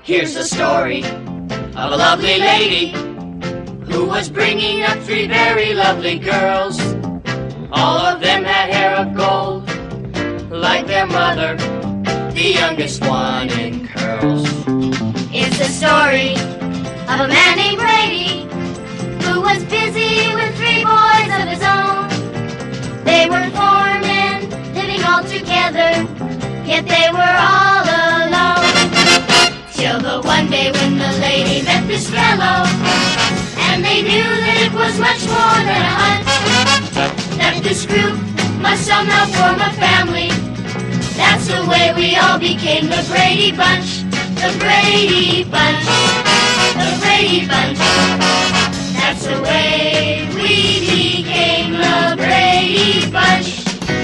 Here's the story of a lovely lady who was bringing up 3 very lovely girls. All of them had hair of gold, like their mother, the youngest one in curls. It's the story of a man named Brady who was busy with 3 boys of his own. They were 4 men living all together, yet they were all alone. Till the one day when the lady met this fellow, and they knew that it was much more than a hunch, that this group must somehow form a family. That's the way we all became the Brady Bunch, the Brady Bunch, the Brady Bunch. That's the way we became the Brady Bunch.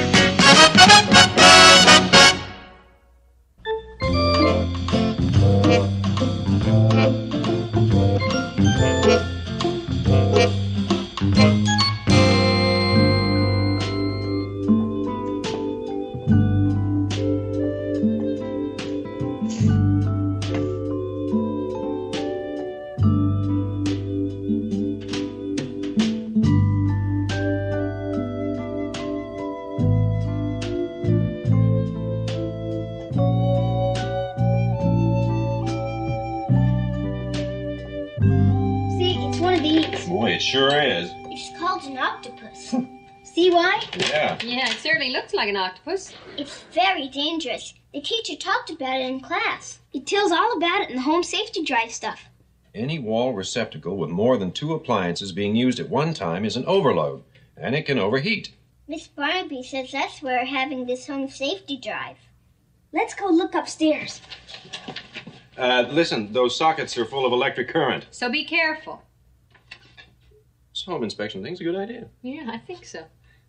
Boy, it sure is. It's called an octopus. See why? Yeah. Yeah, it certainly looks like an octopus. It's very dangerous. The teacher talked about it in class. He tells all about it in the home safety drive stuff. Any wall receptacle with more than 2 appliances being used at one time is an overload, and it can overheat. Miss Barnaby says that's why we're having this home safety drive. Let's go look upstairs. Listen, those sockets are full of electric current. So be careful. This home inspection thing's a good idea. Yeah, I think so.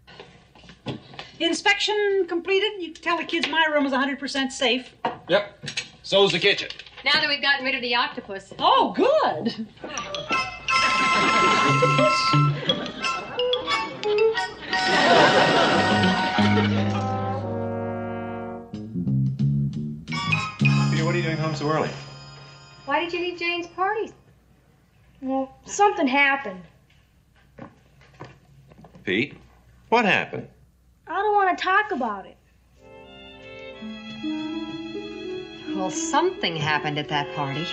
Inspection completed. You can tell the kids my room is 100% safe. Yep. So's the kitchen. Now that we've gotten rid of the octopus. Oh, good. Peter, what are you doing home so early? Why did you leave Jane's party? Well, something happened. Pete, what happened? I don't want to talk about it. Well, something happened at that party.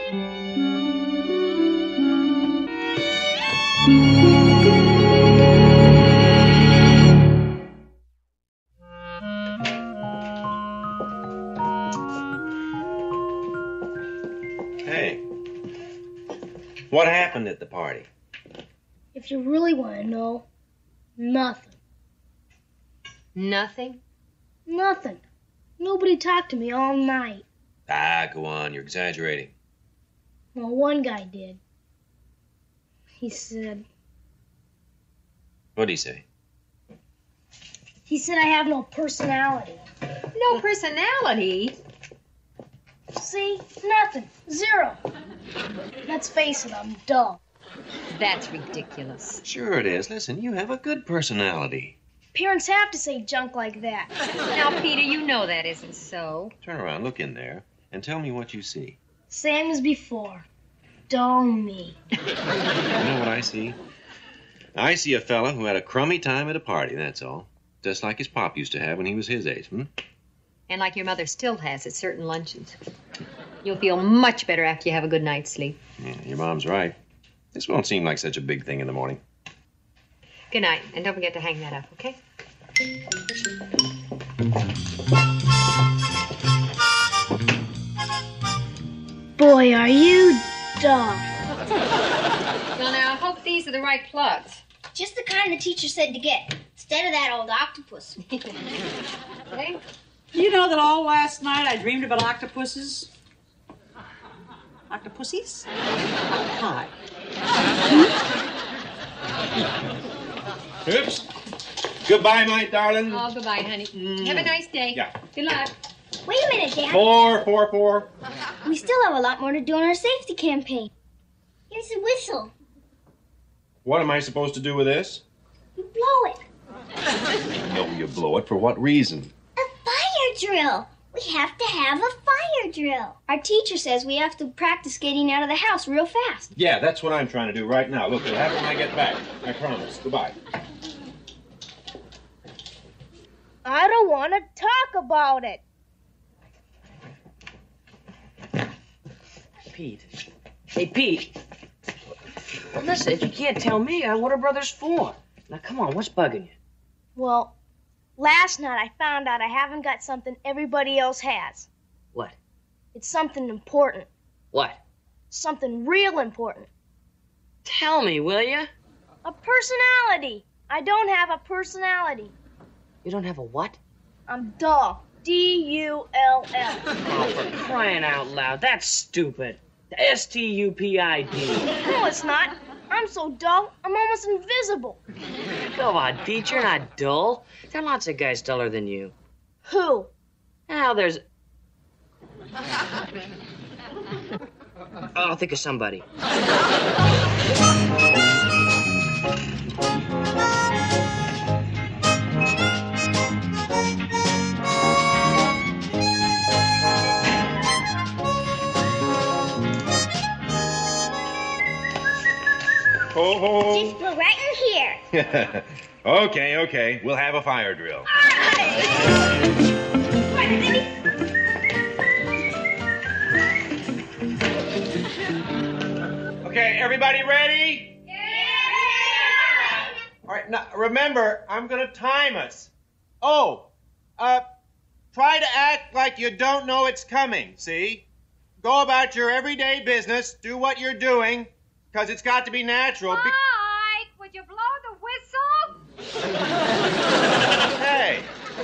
Hey, what happened at the party? If you really want to know, nothing. Nothing? Nothing. Nobody talked to me all night. Ah, go on, you're exaggerating. Well, one guy did. He said... What'd he say? He said I have no personality. No personality? See? Nothing. 0. Let's face it, I'm dull. That's ridiculous. Sure it is. Listen, you have a good personality. Parents have to say junk like that. Now, Peter, you know that isn't so. Turn around, look in there, and tell me what you see. Same as before. Dull me. You know what I see? I see a fella who had a crummy time at a party, that's all. Just like his pop used to have when he was his age, And like your mother still has at certain luncheons. You'll feel much better after you have a good night's sleep. Yeah, your mom's right. This won't seem like such a big thing in the morning. Good night, and don't forget to hang that up, okay? Boy, are you dull. Well, now, I hope these are the right plugs. Just the kind the teacher said to get, instead of that old octopus. Okay? You know that all last night I dreamed about octopuses? Octopussies? Hi. Oops. Goodbye, my darling. Oh, goodbye, honey. Have a nice day. Yeah. Good luck. Wait a minute, Dad. 4. We still have a lot more to do on our safety campaign. Here's a whistle. What am I supposed to do with this? You blow it. No, you blow it. For what reason? A fire drill. We have to have a fire drill. Our teacher says we have to practice getting out of the house real fast. Yeah, that's what I'm trying to do right now. Look, it'll happen when I get back. I promise. Goodbye. I don't want to talk about it. Pete. Hey, Pete. Well, listen, you can't tell me. What are brothers for? Now, come on, what's bugging you? Well, last night I found out I haven't got something everybody else has. What? It's something important. What? Something real important. Tell me, will you? A personality. I don't have a personality. You don't have a what? I'm dull. D-U-L-L. Oh, for crying out loud. That's stupid. S-T-U-P-I-D. No, it's not. I'm so dull, I'm almost invisible. Go on, Pete, you're not dull. There are lots of guys duller than you. Who? Now, there's... I'll think of somebody. Ho, Just go right in here. ho. Okay. We'll have a fire drill. Okay, everybody ready? Yeah! All right, now remember, I'm going to time us. Oh, try to act like you don't know it's coming, see? Go about your everyday business, do what you're doing, because it's got to be natural. Mike, would you blow the whistle? Hey.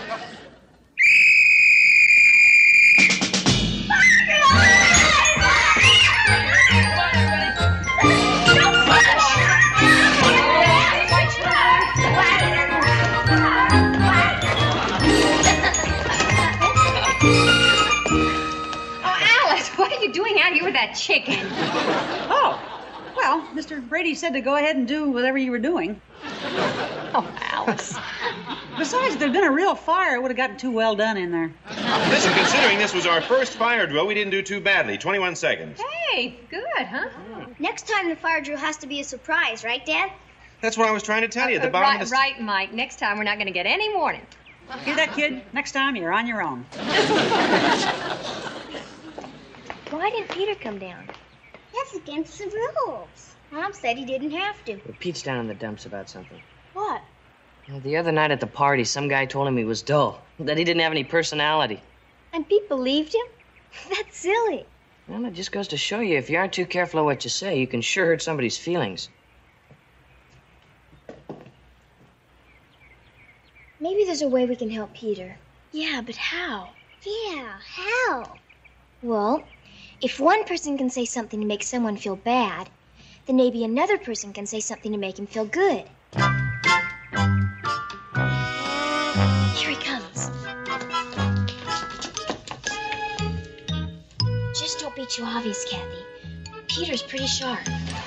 What are you doing out here with that chicken? Oh, well, Mr. Brady said to go ahead and do whatever you were doing. Oh, Alice. Besides, if there'd been a real fire, it would have gotten too well done in there. Listen, considering this was our first fire drill, we didn't do too badly. 21 seconds. Hey, good, huh? Next time the fire drill has to be a surprise, right, Dad? That's what I was trying to tell you. The bottom of the... Right, Mike. Next time we're not going to get any warning. Hear that, kid? Next time, you're on your own. Why didn't Peter come down? That's against the rules. Mom said he didn't have to. Well, Pete's down in the dumps about something. What? You know, the other night at the party, some guy told him he was dull, that he didn't have any personality. And Pete believed him? That's silly. Well, it just goes to show you, if you aren't too careful of what you say, you can sure hurt somebody's feelings. Maybe there's a way we can help Peter. Yeah, but how? Yeah, how? Well, if one person can say something to make someone feel bad, then maybe another person can say something to make him feel good. Here he comes. Just don't be too obvious, Kathy. Peter's pretty sharp.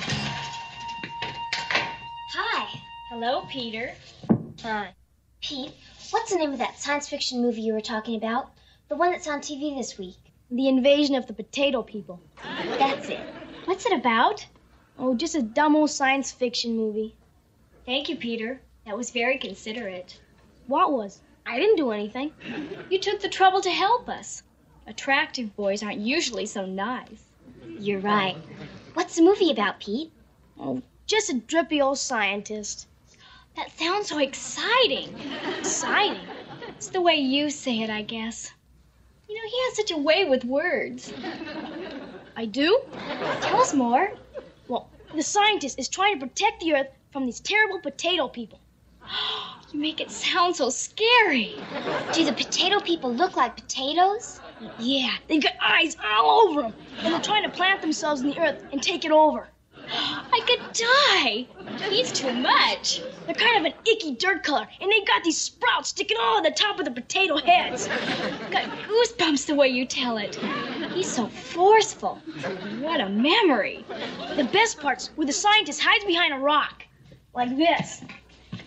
Hi. Hello, Peter. Hi. Pete, what's the name of that science fiction movie you were talking about? The one that's on TV this week. The Invasion of the Potato People. That's it. What's it about? Oh, just a dumb old science fiction movie. Thank you, Peter. That was very considerate. What was? I didn't do anything. You took the trouble to help us. Attractive boys aren't usually so nice. You're right. What's the movie about, Pete? Oh, just a drippy old scientist. That sounds so exciting. Exciting? It's the way you say it, I guess. You know, he has such a way with words. I do? Tell us more. Well, the scientist is trying to protect the Earth from these terrible potato people. You make it sound so scary. Do the potato people look like potatoes? Yeah, they've got eyes all over them, and they're trying to plant themselves in the Earth and take it over. I could die. He's too much. They're kind of an icky dirt color, and they've got these sprouts sticking all on the top of the potato heads. Got goosebumps the way you tell it. He's so forceful. What a memory. The best part's where the scientist hides behind a rock, like this.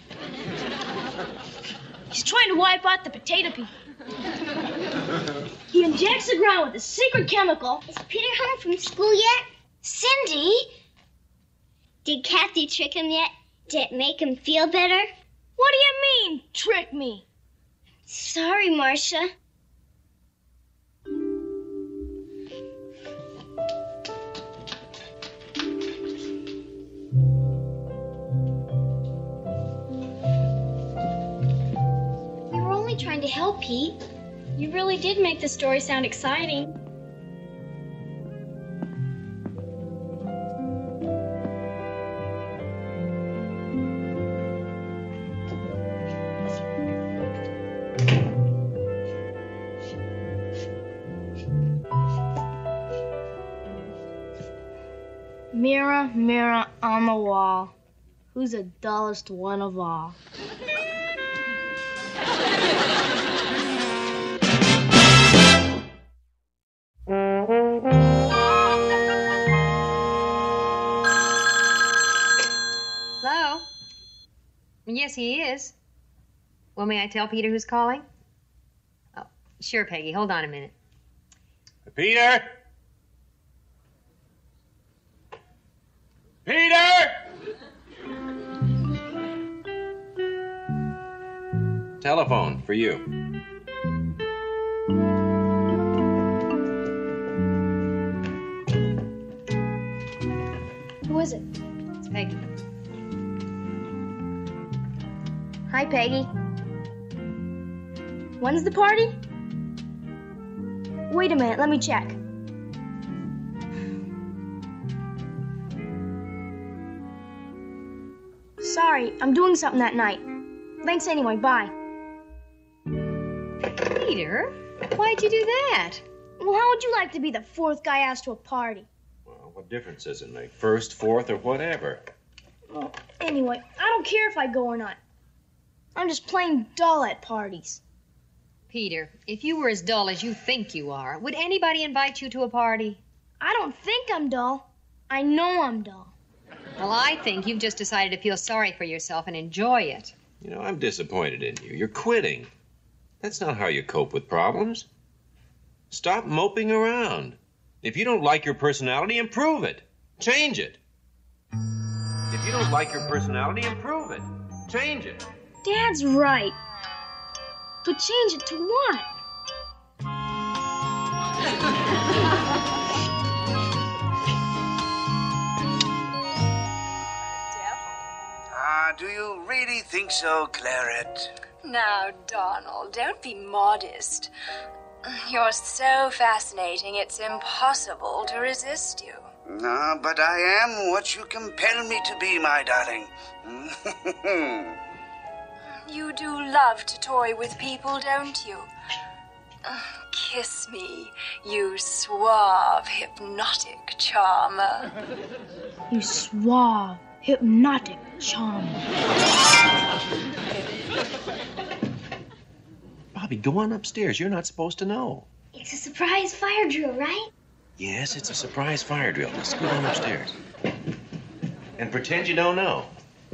He's trying to wipe out the potato people. He injects the ground with a secret chemical. Is Peter home from school yet? Cindy? Did Kathy trick him yet? Did it make him feel better? What do you mean, trick me? Sorry, Marcia. We were only trying to help, Pete. You really did make the story sound exciting. Mirror, mirror on the wall, who's the dullest one of all? Hello? Yes, he is. Well, may I tell Peter who's calling? Oh, sure, Peggy. Hold on a minute. Peter? Peter! Telephone for you. Who is it? It's Peggy. Hi, Peggy. When's the party? Wait a minute, let me check. Sorry, I'm doing something that night. Thanks anyway, bye. Peter, why'd you do that? Well, how would you like to be the fourth guy asked to a party? Well, what difference does it make? First, fourth, or whatever? Well, anyway, I don't care if I go or not. I'm just plain dull at parties. Peter, if you were as dull as you think you are, would anybody invite you to a party? I don't think I'm dull. I know I'm dull. Well, I think you've just decided to feel sorry for yourself and enjoy it. You know, I'm disappointed in you. You're quitting. That's not how you cope with problems. Stop moping around. If you don't like your personality, improve it. Change it. If you don't like your personality, improve it. Change it. Dad's right. But change it to what? Do you really think so, Claret? Now, Donald, don't be modest. You're so fascinating, it's impossible to resist you. No, but I am what you compel me to be, my darling. You do love to toy with people, don't you? Kiss me, you suave, hypnotic charmer. You suave, hypnotic charmer. Bobby, go on upstairs. You're not supposed to know. It's a surprise fire drill, right? Yes, it's a surprise fire drill. Just go on upstairs. And pretend you don't know.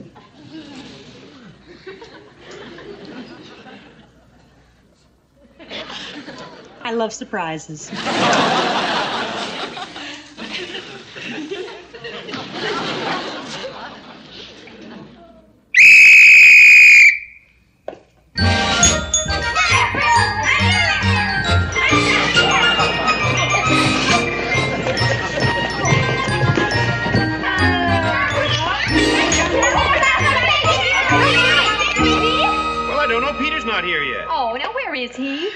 I love surprises. Well, I don't know. Peter's not here yet. Oh, now where is he?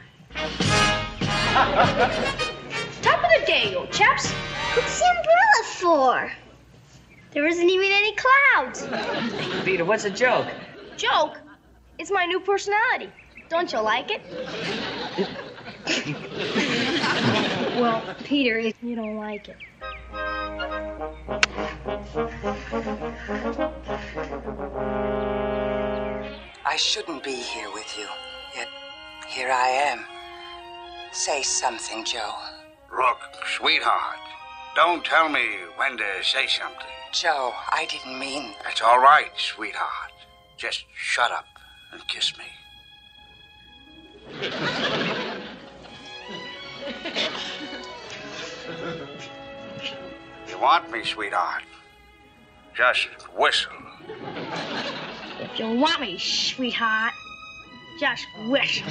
Top of the day, old chaps. What's the umbrella for? There isn't even any clouds. Peter, what's a joke? Joke? It's my new personality. Don't you like it? Well, Peter, if You don't like it. I shouldn't be here with you, yet here I am. Say something, Joe. Look, sweetheart, don't tell me when to say something. Joe, I didn't mean... That's all right, sweetheart. Just shut up and kiss me. want me, sweetheart, just whistle. If you want me, sweetheart, just whistle.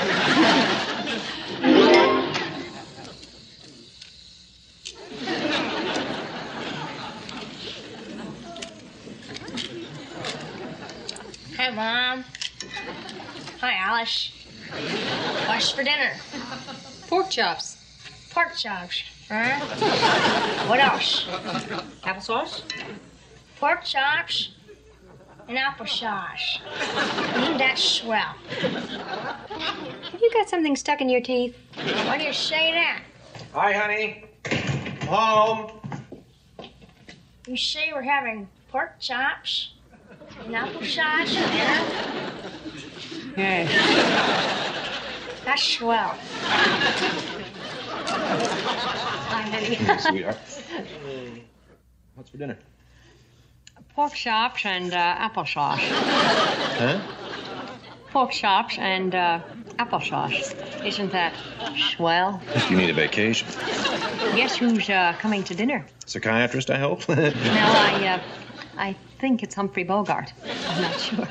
Hi, Mom. Hi, Alice. What's for dinner? Pork chops. Pork chops. Huh? What else? Applesauce? Pork chops and applesauce. That's swell. Have you got something stuck in your teeth? Why do you say that? Hi, honey. Home. You say we're having pork chops and applesauce for dinner? Yes. That's swell. Hi, honey. Sweetheart. What's for dinner? Pork chops and applesauce. Huh? Pork chops and applesauce. Isn't that swell? You need a vacation. Guess who's coming to dinner? Psychiatrist, I hope. No, I think it's Humphrey Bogart. I'm not sure.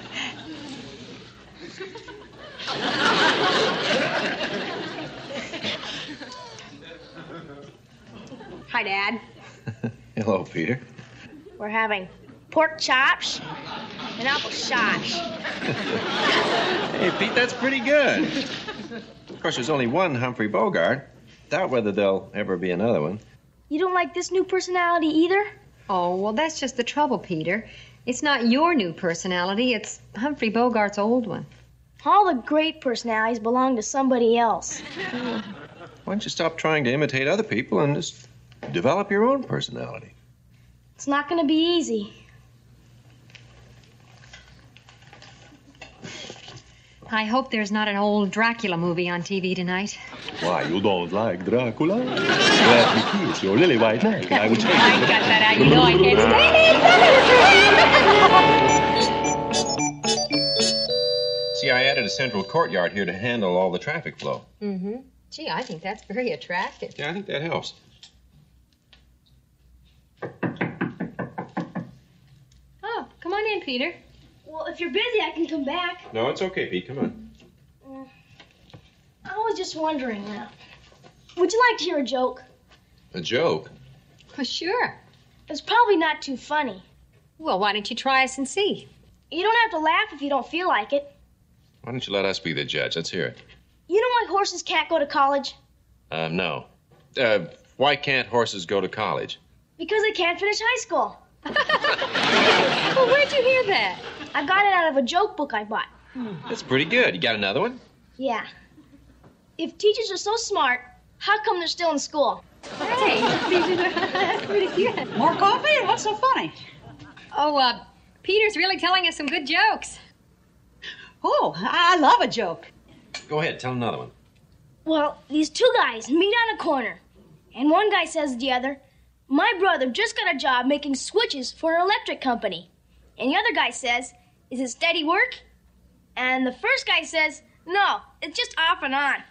Hi, Dad. Hello, Peter. We're having pork chops and applesauce. Hey, Pete, that's pretty good. Of course, there's only one Humphrey Bogart. Doubt whether there'll ever be another one. You don't like this new personality either? Oh, well, that's just the trouble, Peter. It's not your new personality, it's Humphrey Bogart's old one. All the great personalities belong to somebody else. Why don't you stop trying to imitate other people and just develop your own personality? It's not going to be easy. I hope there's not an old Dracula movie on TV tonight. Why, you don't like Dracula? Let me kiss your lily white neck, and I will take I it. got that out. You know I can't stand it. See, I added a central courtyard here to handle all the traffic flow. Mm-hmm. Gee, I think that's very attractive. Yeah, I think that helps. Oh, come on in, Peter. Well, if you're busy, I can come back. No, it's okay, Pete. Come on. I was just wondering, would you like to hear a joke? A joke? Well, sure. It's probably not too funny. Well, why don't you try us and see? You don't have to laugh if you don't feel like it. Why don't you let us be the judge? Let's hear it. You know why horses can't go to college? No. Why can't horses go to college? Because they can't finish high school. Well, where'd you hear that? I got it out of a joke book I bought. That's pretty good. You got another one? Yeah. If teachers are so smart, how come they're still in school? Hey, that's pretty good. More coffee? What's so funny? Oh, Peter's really telling us some good jokes. Oh, I love a joke. Go ahead. Tell another one. Well, these two guys meet on a corner. And one guy says to the other, "My brother just got a job making switches for an electric company." And the other guy says, "Is it steady work?" And the first guy says, "No, it's just off and on."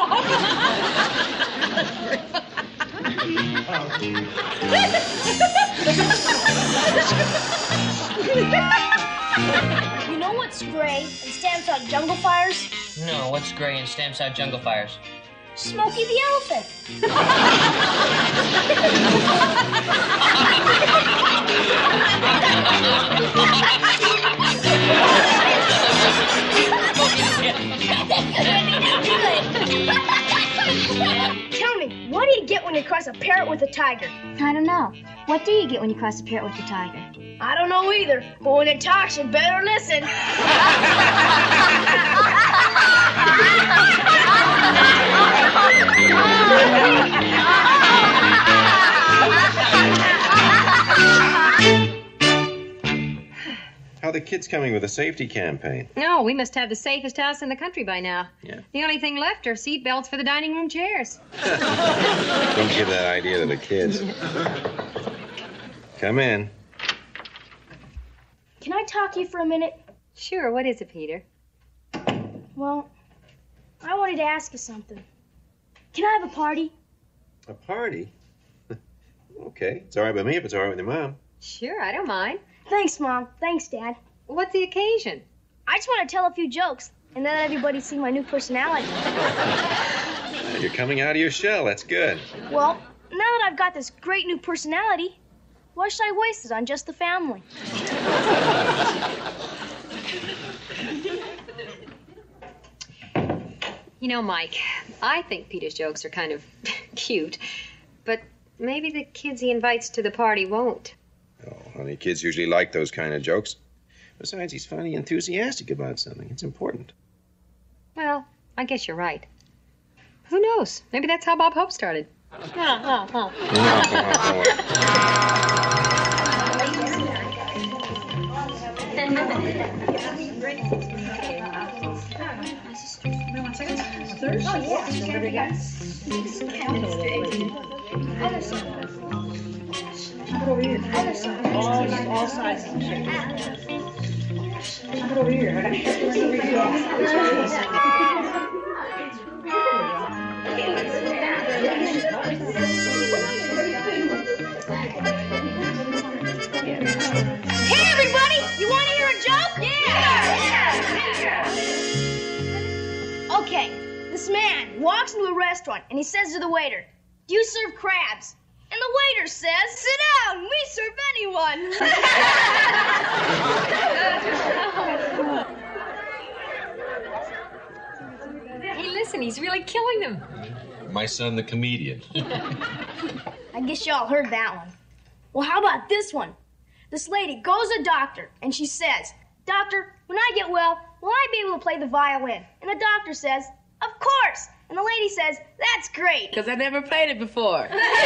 You know what's gray and stamps out jungle fires? No, what's gray and stamps out jungle fires? Smokey the elephant. Tell me, what do you get when you cross a parrot with a tiger? I don't know. What do you get when you cross a parrot with a tiger? I don't know either, but when it talks, you better listen. How are the kids coming with a safety campaign? No, we must have the safest house in the country by now. Yeah. The only thing left are seat belts for the dining room chairs. Don't give that idea to the kids. Come in. Can I talk to you for a minute? Sure, what is it, Peter? Well, I wanted to ask you something. Can I have a party? A party? Okay, it's all right with me if it's all right with your mom. Sure, I don't mind. Thanks, Mom. Thanks, Dad. What's the occasion? I just want to tell a few jokes and then everybody see my new personality. You're coming out of your shell. That's good. Well, now that I've got this great new personality, why should I waste it on just the family? You know, Mike, I think Peter's jokes are kind of cute, but maybe the kids he invites to the party won't. Oh, honey, kids usually like those kind of jokes. Besides, he's finally enthusiastic about something. It's important. Well, I guess you're right. Who knows? Maybe that's how Bob Hope started. All sizes and shapes. Put over here. Hey, everybody! You want to hear a joke? Yeah! Okay, this man walks into a restaurant and he says to the waiter, "Do you serve crabs?" And the waiter says, "Sit down, we serve anyone." Hey, listen, he's really killing them. My son, the comedian. I guess y'all heard that one. Well, how about this one? This lady goes to a doctor and she says, "Doctor, when I get well, will I be able to play the violin?" And the doctor says, "Of course." And the lady says, "That's great." Because I never played it before.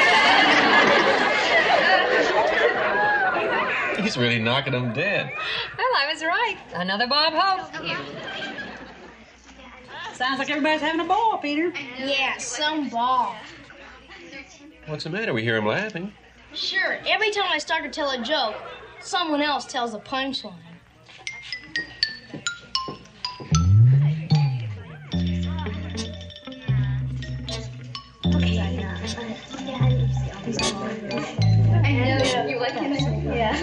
He's really knocking him dead. Well, I was right. Another Bob Hope. Sounds like everybody's having a ball, Peter. Yeah, some ball. What's the matter? We hear him laughing. Sure, every time I start to tell a joke, someone else tells a punchline. You like him? Yeah.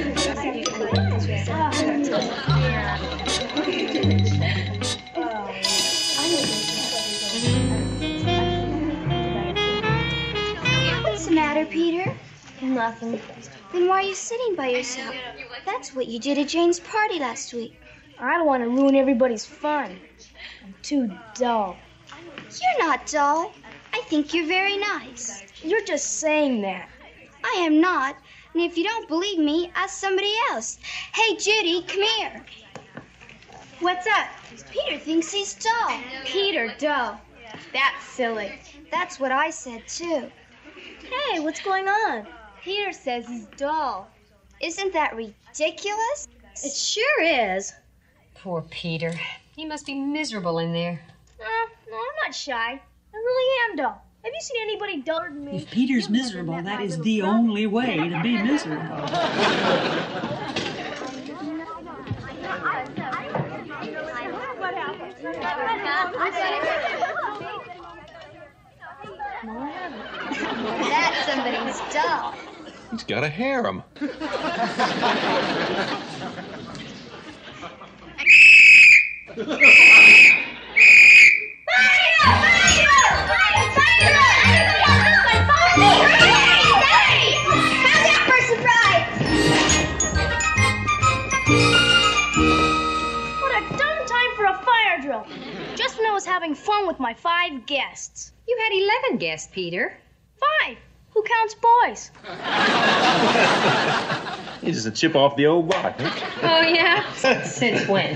What's the matter, Peter? Nothing. Then why are you sitting by yourself? That's what you did at Jane's party last week. I don't want to ruin everybody's fun. I'm too dull. You're not dull. I think you're very nice. You're just saying that. I am not. And if you don't believe me, ask somebody else. Hey, Judy, come here. What's up? Peter thinks he's dull. Peter, dull. That's silly. That's what I said, too. Hey, what's going on? Peter says he's dull. Isn't that ridiculous? It sure is. Poor Peter. He must be miserable in there. No, I'm not shy. I really am dull. Have you seen anybody duller than me? If Peter's miserable, that is the only way to be miserable. That's somebody's dull. He's got a harem. Just when I was having fun with my 5 guests. You had 11 guests, Peter. 5. Who counts boys? He's just a chip off the old block, huh? Oh, yeah? Since when?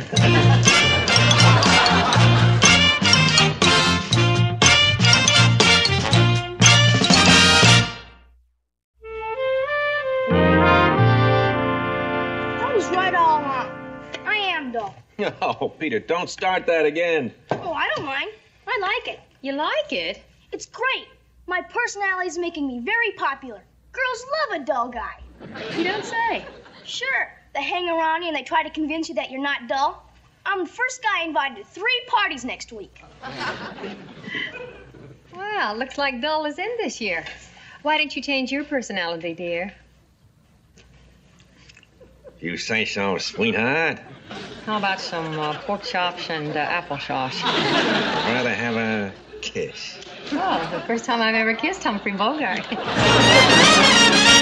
I was right all along. I am dull. Oh, Peter, don't start that again. Oh, I don't mind. I like it. You like it? It's great. My personality is making me very popular. Girls love a dull guy. You don't say. Sure. They hang around you and they try to convince you that you're not dull. I'm the first guy invited to 3 parties next week. Well, looks like Dull is in this year. Why didn't you change your personality, dear? You say so, sweetheart. How about some pork chops and applesauce? I'd rather have a kiss. Oh, the first time I've ever kissed Humphrey Bogart.